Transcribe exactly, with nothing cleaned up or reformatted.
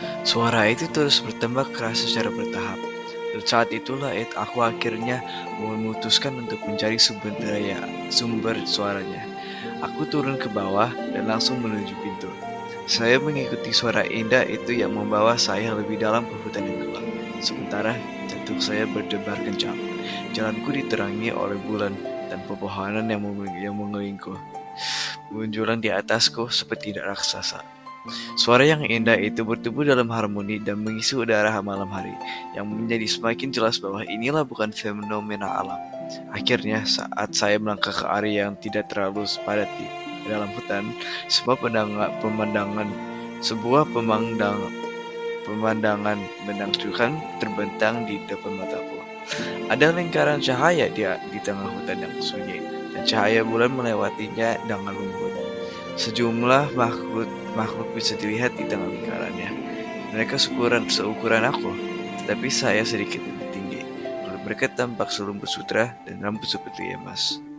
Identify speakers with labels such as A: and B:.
A: Suara itu terus bertambah keras secara bertahap. Dan saat itulah it- aku akhirnya memutuskan untuk mencari sumber daya, sumber suaranya. Aku turun ke bawah dan langsung menuju pintu. Saya mengikuti suara indah itu yang membawa saya lebih dalam ke hutan yang gelap. Sementara jantung saya berdebar kencang. Jalanku diterangi oleh bulan dan pepohonan yang mengel- yang mengelilingku. Munculan di atasku seperti raksasa. Suara yang indah itu bertumbuh dalam harmoni dan mengisi udara malam hari, yang menjadi semakin jelas bahwa inilah bukan fenomena alam. Akhirnya, saat saya melangkah ke area yang tidak terlalu padat di dalam hutan, sebuah pemandangan, pemandangan sebuah pemandang, pemandangan menakjubkan terbentang di depan mataku. Ada lingkaran cahaya di, di tengah hutan yang sunyi, dan cahaya bulan melewatinya dengan lembut. Sejumlah makhluk makhluk bisa dilihat di tengah lingkarannya. Mereka seukuran seukuran aku, tetapi saya sedikit lebih tinggi. Kulit mereka tampak selumut sutra dan rambut seperti emas.